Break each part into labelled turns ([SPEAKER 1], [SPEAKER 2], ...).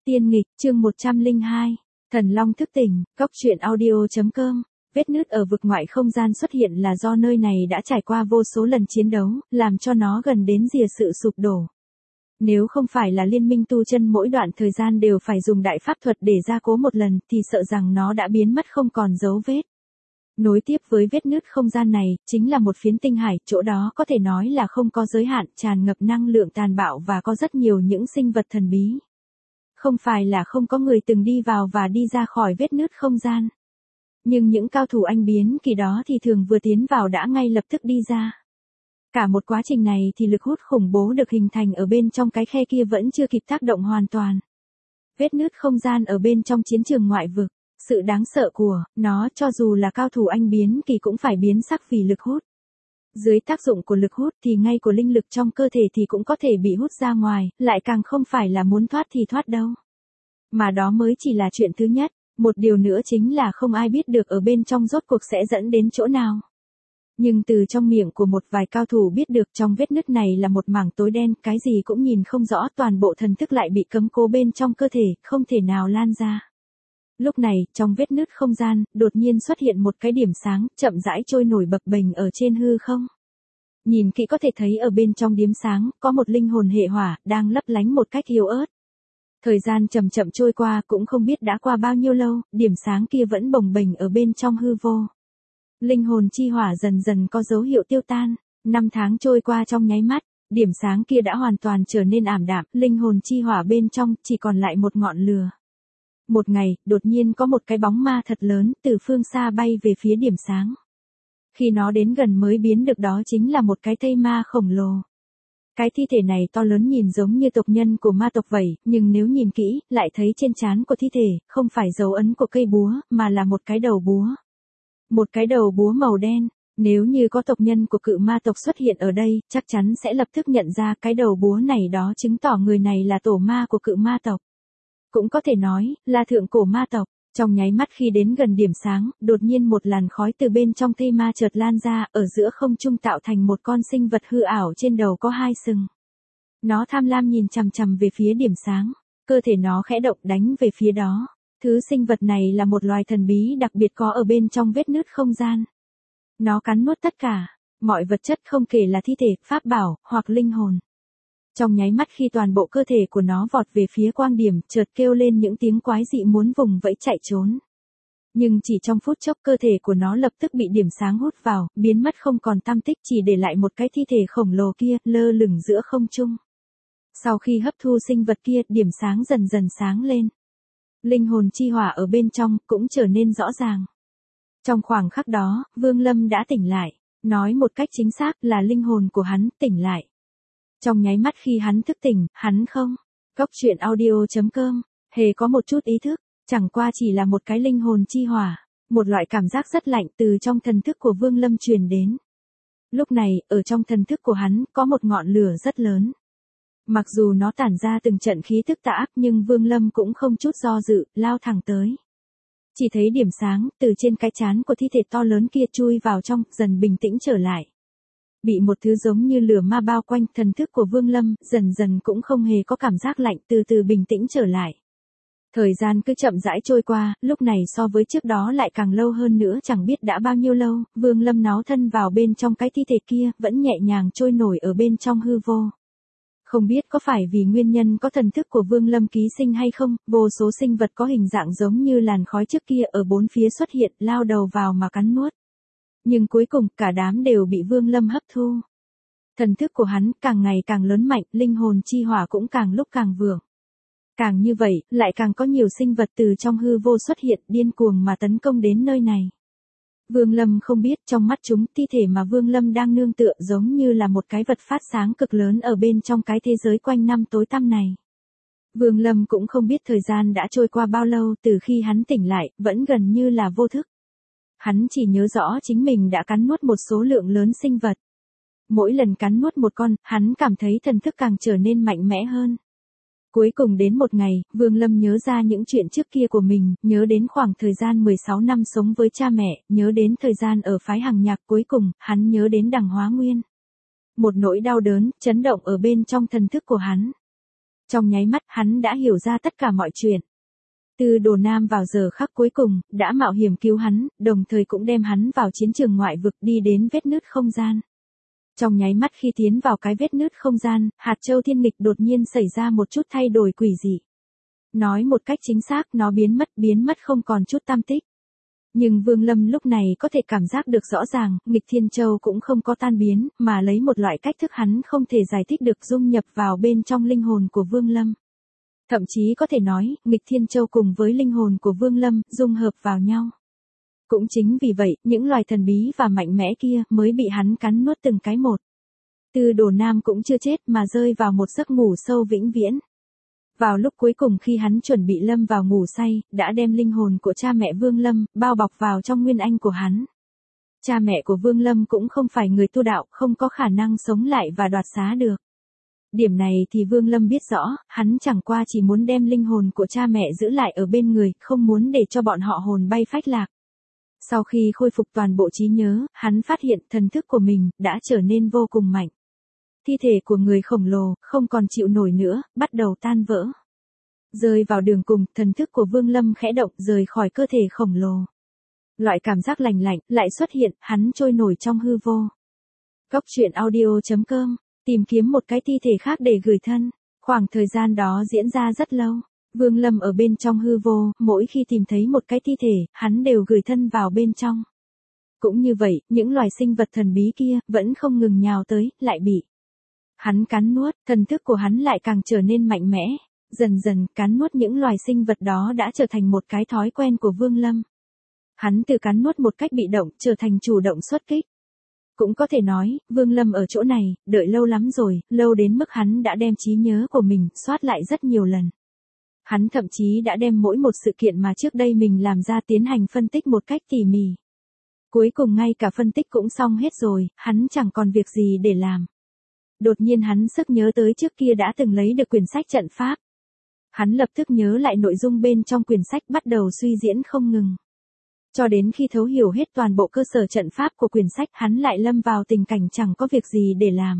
[SPEAKER 1] Tiên nghịch, chương 102. Thần Long thức tỉnh, Cốc truyện audio.com. Vết nứt ở vực ngoại không gian xuất hiện là do nơi này đã trải qua vô số lần chiến đấu, làm cho nó gần đến rìa sự sụp đổ. Nếu không phải là liên minh tu chân mỗi đoạn thời gian đều phải dùng đại pháp thuật để gia cố một lần thì sợ rằng nó đã biến mất không còn dấu vết. Nối tiếp với vết nứt không gian này, chính là một phiến tinh hải, chỗ đó có thể nói là không có giới hạn, tràn ngập năng lượng tàn bạo và có rất nhiều những sinh vật thần bí. Không phải là không có người từng đi vào và đi ra khỏi vết nứt không gian. Nhưng những cao thủ anh biến kỳ đó thì thường vừa tiến vào đã ngay lập tức đi ra. Cả một quá trình này thì lực hút khủng bố được hình thành ở bên trong cái khe kia vẫn chưa kịp tác động hoàn toàn. Vết nứt không gian ở bên trong chiến trường ngoại vực, sự đáng sợ của nó cho dù là cao thủ anh biến kỳ cũng phải biến sắc vì lực hút. Dưới tác dụng của lực hút thì ngay của linh lực trong cơ thể thì cũng có thể bị hút ra ngoài, lại càng không phải là muốn thoát thì thoát đâu. Mà đó mới chỉ là chuyện thứ nhất, một điều nữa chính là không ai biết được ở bên trong rốt cuộc sẽ dẫn đến chỗ nào. Nhưng từ trong miệng của một vài cao thủ biết được trong vết nứt này là một mảng tối đen, cái gì cũng nhìn không rõ, toàn bộ thần thức lại bị cấm cố bên trong cơ thể, không thể nào lan ra. Lúc này, trong vết nứt không gian, đột nhiên xuất hiện một cái điểm sáng, chậm rãi trôi nổi bập bềnh ở trên hư không. Nhìn kỹ có thể thấy ở bên trong điểm sáng, có một linh hồn hệ hỏa, đang lấp lánh một cách yếu ớt. Thời gian chậm chậm trôi qua, cũng không biết đã qua bao nhiêu lâu, điểm sáng kia vẫn bồng bềnh ở bên trong hư vô. Linh hồn chi hỏa dần dần có dấu hiệu tiêu tan, 5 tháng trôi qua trong nháy mắt, điểm sáng kia đã hoàn toàn trở nên ảm đạm, linh hồn chi hỏa bên trong chỉ còn lại một ngọn lửa. Một ngày, đột nhiên có một cái bóng ma thật lớn từ phương xa bay về phía điểm sáng. Khi nó đến gần mới biến được đó chính là một cái thây ma khổng lồ. Cái thi thể này to lớn nhìn giống như tộc nhân của ma tộc vậy, nhưng nếu nhìn kỹ, lại thấy trên trán của thi thể, không phải dấu ấn của cây búa, mà là một cái đầu búa. Một cái đầu búa màu đen, nếu như có tộc nhân của cự ma tộc xuất hiện ở đây, chắc chắn sẽ lập tức nhận ra cái đầu búa này, đó chứng tỏ người này là tổ ma của cự ma tộc. Cũng có thể nói, là thượng cổ ma tộc. Trong nháy mắt khi đến gần điểm sáng, đột nhiên một làn khói từ bên trong thây ma chợt lan ra, ở giữa không trung tạo thành một con sinh vật hư ảo trên đầu có 2 sừng. Nó tham lam nhìn chằm chằm về phía điểm sáng, cơ thể nó khẽ động đánh về phía đó. Thứ sinh vật này là một loài thần bí đặc biệt có ở bên trong vết nứt không gian. Nó cắn nuốt tất cả, mọi vật chất không kể là thi thể, pháp bảo, hoặc linh hồn. Trong nháy mắt khi toàn bộ cơ thể của nó vọt về phía quang điểm, chợt kêu lên những tiếng quái dị muốn vùng vẫy chạy trốn. Nhưng chỉ trong phút chốc cơ thể của nó lập tức bị điểm sáng hút vào, biến mất không còn tăm tích, chỉ để lại một cái thi thể khổng lồ kia, lơ lửng giữa không trung. Sau khi hấp thu sinh vật kia, điểm sáng dần dần sáng lên. Linh hồn chi hỏa ở bên trong cũng trở nên rõ ràng. Trong khoảng khắc đó, Vương Lâm đã tỉnh lại, nói một cách chính xác là linh hồn của hắn tỉnh lại. Trong nháy mắt khi hắn thức tỉnh, hắn không, Cốc truyện audio.com, hề có một chút ý thức, chẳng qua chỉ là một cái linh hồn chi hỏa, một loại cảm giác rất lạnh từ trong thần thức của Vương Lâm truyền đến. Lúc này, ở trong thần thức của hắn, có một ngọn lửa rất lớn. Mặc dù nó tản ra từng trận khí tức tà ác nhưng Vương Lâm cũng không chút do dự, lao thẳng tới. Chỉ thấy điểm sáng, từ trên cái trán của thi thể to lớn kia chui vào trong, dần bình tĩnh trở lại. Bị một thứ giống như lửa ma bao quanh, thần thức của Vương Lâm, dần dần cũng không hề có cảm giác lạnh, từ từ bình tĩnh trở lại. Thời gian cứ chậm rãi trôi qua, lúc này so với trước đó lại càng lâu hơn nữa, chẳng biết đã bao nhiêu lâu, Vương Lâm náo thân vào bên trong cái thi thể kia, vẫn nhẹ nhàng trôi nổi ở bên trong hư vô. Không biết có phải vì nguyên nhân có thần thức của Vương Lâm ký sinh hay không, vô số sinh vật có hình dạng giống như làn khói trước kia ở bốn phía xuất hiện, lao đầu vào mà cắn nuốt. Nhưng cuối cùng, cả đám đều bị Vương Lâm hấp thu. Thần thức của hắn càng ngày càng lớn mạnh, linh hồn chi hỏa cũng càng lúc càng vượng. Càng như vậy, lại càng có nhiều sinh vật từ trong hư vô xuất hiện, điên cuồng mà tấn công đến nơi này. Vương Lâm không biết trong mắt chúng, thi thể mà Vương Lâm đang nương tựa giống như là một cái vật phát sáng cực lớn ở bên trong cái thế giới quanh năm tối tăm này. Vương Lâm cũng không biết thời gian đã trôi qua bao lâu, từ khi hắn tỉnh lại, vẫn gần như là vô thức. Hắn chỉ nhớ rõ chính mình đã cắn nuốt một số lượng lớn sinh vật. Mỗi lần cắn nuốt một con, hắn cảm thấy thần thức càng trở nên mạnh mẽ hơn. Cuối cùng đến một ngày, Vương Lâm nhớ ra những chuyện trước kia của mình, nhớ đến khoảng thời gian 16 năm sống với cha mẹ, nhớ đến thời gian ở phái Hằng Nhạc, cuối cùng, hắn nhớ đến Đằng Hóa Nguyên. Một nỗi đau đớn, chấn động ở bên trong thần thức của hắn. Trong nháy mắt hắn đã hiểu ra tất cả mọi chuyện. Tư Đồ Nam vào giờ khắc cuối cùng, đã mạo hiểm cứu hắn, đồng thời cũng đem hắn vào chiến trường ngoại vực đi đến vết nứt không gian. Trong nháy mắt khi tiến vào cái vết nứt không gian, hạt châu thiên nghịch đột nhiên xảy ra một chút thay đổi quỷ dị. Nói một cách chính xác nó biến mất không còn chút tăm tích. Nhưng Vương Lâm lúc này có thể cảm giác được rõ ràng, nghịch thiên châu cũng không có tan biến, mà lấy một loại cách thức hắn không thể giải thích được dung nhập vào bên trong linh hồn của Vương Lâm. Thậm chí có thể nói, nghịch thiên châu cùng với linh hồn của Vương Lâm, dung hợp vào nhau. Cũng chính vì vậy, những loài thần bí và mạnh mẽ kia mới bị hắn cắn nuốt từng cái một. Tư Đồ Nam cũng chưa chết mà rơi vào một giấc ngủ sâu vĩnh viễn. Vào lúc cuối cùng khi hắn chuẩn bị lâm vào ngủ say, đã đem linh hồn của cha mẹ Vương Lâm, bao bọc vào trong nguyên anh của hắn. Cha mẹ của Vương Lâm cũng không phải người tu đạo, không có khả năng sống lại và đoạt xá được. Điểm này thì Vương Lâm biết rõ, hắn chẳng qua chỉ muốn đem linh hồn của cha mẹ giữ lại ở bên người, không muốn để cho bọn họ hồn bay phách lạc. Sau khi khôi phục toàn bộ trí nhớ, hắn phát hiện thần thức của mình đã trở nên vô cùng mạnh. Thi thể của người khổng lồ không còn chịu nổi nữa, bắt đầu tan vỡ. Rơi vào đường cùng, thần thức của Vương Lâm khẽ động rời khỏi cơ thể khổng lồ. Loại cảm giác lành lạnh lại xuất hiện, hắn trôi nổi trong hư vô. Góc truyện audio.com, tìm kiếm một cái thi thể khác để gửi thân. Khoảng thời gian đó diễn ra rất lâu. Vương Lâm ở bên trong hư vô, mỗi khi tìm thấy một cái thi thể, hắn đều gửi thân vào bên trong. Cũng như vậy, những loài sinh vật thần bí kia vẫn không ngừng nhào tới, lại bị hắn cắn nuốt, thần thức của hắn lại càng trở nên mạnh mẽ. Dần dần, cắn nuốt những loài sinh vật đó đã trở thành một cái thói quen của Vương Lâm. Hắn từ cắn nuốt một cách bị động, trở thành chủ động xuất kích. Cũng có thể nói, Vương Lâm ở chỗ này, đợi lâu lắm rồi, lâu đến mức hắn đã đem trí nhớ của mình, soát lại rất nhiều lần. Hắn thậm chí đã đem mỗi một sự kiện mà trước đây mình làm ra tiến hành phân tích một cách tỉ mỉ. Cuối cùng ngay cả phân tích cũng xong hết rồi, hắn chẳng còn việc gì để làm. Đột nhiên hắn sực nhớ tới trước kia đã từng lấy được quyển sách trận pháp. Hắn lập tức nhớ lại nội dung bên trong quyển sách bắt đầu suy diễn không ngừng. Cho đến khi thấu hiểu hết toàn bộ cơ sở trận pháp của quyển sách hắn lại lâm vào tình cảnh chẳng có việc gì để làm.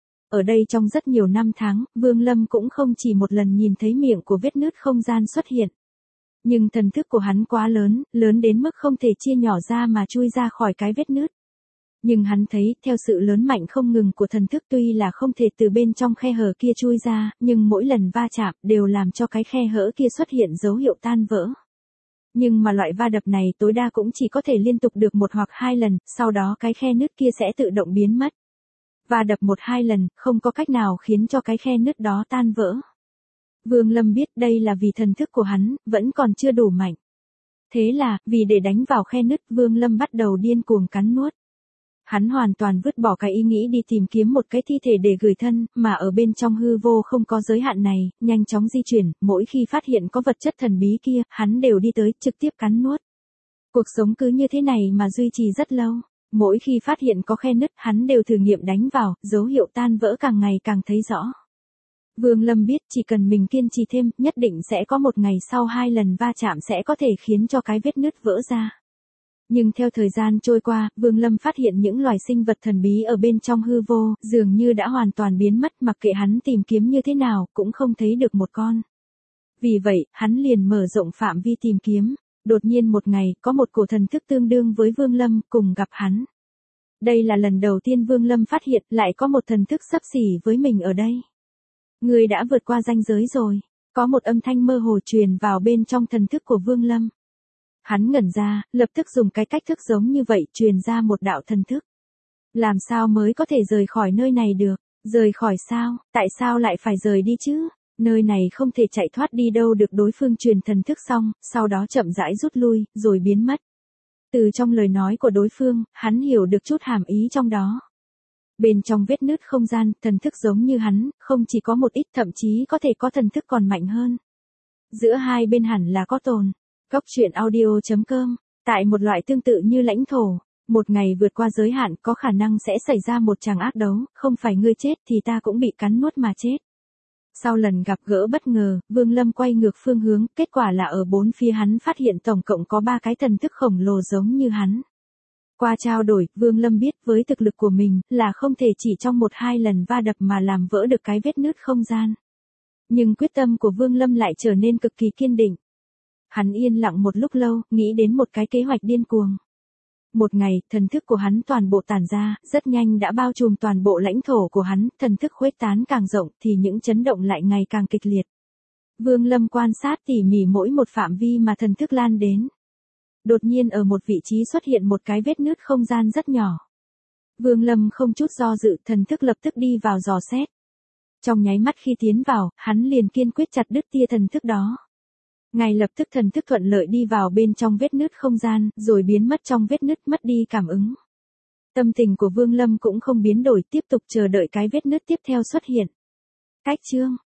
[SPEAKER 1] Ở đây trong rất nhiều năm tháng, Vương Lâm cũng không chỉ một lần nhìn thấy miệng của vết nứt không gian xuất hiện. Nhưng thần thức của hắn quá lớn, lớn đến mức không thể chia nhỏ ra mà chui ra khỏi cái vết nứt. Nhưng hắn thấy, theo sự lớn mạnh không ngừng của thần thức tuy là không thể từ bên trong khe hở kia chui ra, nhưng mỗi lần va chạm đều làm cho cái khe hở kia xuất hiện dấu hiệu tan vỡ. Nhưng mà loại va đập này tối đa cũng chỉ có thể liên tục được 1 hoặc 2 lần, sau đó cái khe nứt kia sẽ tự động biến mất. Va đập 1-2 lần, không có cách nào khiến cho cái khe nứt đó tan vỡ. Vương Lâm biết đây là vì thần thức của hắn, vẫn còn chưa đủ mạnh. Thế là, vì để đánh vào khe nứt, Vương Lâm bắt đầu điên cuồng cắn nuốt. Hắn hoàn toàn vứt bỏ cái ý nghĩ đi tìm kiếm một cái thi thể để gửi thân, mà ở bên trong hư vô không có giới hạn này, nhanh chóng di chuyển, mỗi khi phát hiện có vật chất thần bí kia, hắn đều đi tới, trực tiếp cắn nuốt. Cuộc sống cứ như thế này mà duy trì rất lâu. Mỗi khi phát hiện có khe nứt, hắn đều thử nghiệm đánh vào, dấu hiệu tan vỡ càng ngày càng thấy rõ. Vương Lâm biết chỉ cần mình kiên trì thêm, nhất định sẽ có một ngày sau 2 lần va chạm sẽ có thể khiến cho cái vết nứt vỡ ra. Nhưng theo thời gian trôi qua, Vương Lâm phát hiện những loài sinh vật thần bí ở bên trong hư vô, dường như đã hoàn toàn biến mất, mặc kệ hắn tìm kiếm như thế nào, cũng không thấy được một con. Vì vậy, hắn liền mở rộng phạm vi tìm kiếm. Đột nhiên một ngày, có một cổ thần thức tương đương với Vương Lâm, cùng gặp hắn. Đây là lần đầu tiên Vương Lâm phát hiện lại có một thần thức xấp xỉ với mình ở đây. Người đã vượt qua ranh giới rồi. Có một âm thanh mơ hồ truyền vào bên trong thần thức của Vương Lâm. Hắn ngẩn ra, lập tức dùng cái cách thức giống như vậy truyền ra một đạo thần thức. Làm sao mới có thể rời khỏi nơi này được? Rời khỏi sao? Tại sao lại phải rời đi chứ? Nơi này không thể chạy thoát đi đâu được. Đối phương truyền thần thức xong, sau đó chậm rãi rút lui, rồi biến mất. Từ trong lời nói của đối phương, hắn hiểu được chút hàm ý trong đó. Bên trong vết nứt không gian, thần thức giống như hắn, không chỉ có một ít, thậm chí có thể có thần thức còn mạnh hơn. Giữa hai bên hẳn là có tồn. Góc truyện audio.com, tại một loại tương tự như lãnh thổ, một ngày vượt qua giới hạn có khả năng sẽ xảy ra một tràng ác đấu, không phải ngươi chết thì ta cũng bị cắn nuốt mà chết. Sau lần gặp gỡ bất ngờ, Vương Lâm quay ngược phương hướng, kết quả là ở bốn phía hắn phát hiện tổng cộng có 3 cái thần thức khổng lồ giống như hắn. Qua trao đổi, Vương Lâm biết với thực lực của mình, là không thể chỉ trong 1-2 lần va đập mà làm vỡ được cái vết nứt không gian. Nhưng quyết tâm của Vương Lâm lại trở nên cực kỳ kiên định. Hắn yên lặng một lúc lâu, nghĩ đến một cái kế hoạch điên cuồng. Một ngày, thần thức của hắn toàn bộ tản ra, rất nhanh đã bao trùm toàn bộ lãnh thổ của hắn, thần thức khuếch tán càng rộng thì những chấn động lại ngày càng kịch liệt. Vương Lâm quan sát tỉ mỉ mỗi một phạm vi mà thần thức lan đến. Đột nhiên ở một vị trí xuất hiện một cái vết nứt không gian rất nhỏ. Vương Lâm không chút do dự, thần thức lập tức đi vào dò xét. Trong nháy mắt khi tiến vào, hắn liền kiên quyết chặt đứt tia thần thức đó. Ngay lập tức thần thức thuận lợi đi vào bên trong vết nứt không gian, rồi biến mất trong vết nứt, mất đi cảm ứng. Tâm tình của Vương Lâm cũng không biến đổi, tiếp tục chờ đợi cái vết nứt tiếp theo xuất hiện. Cách chương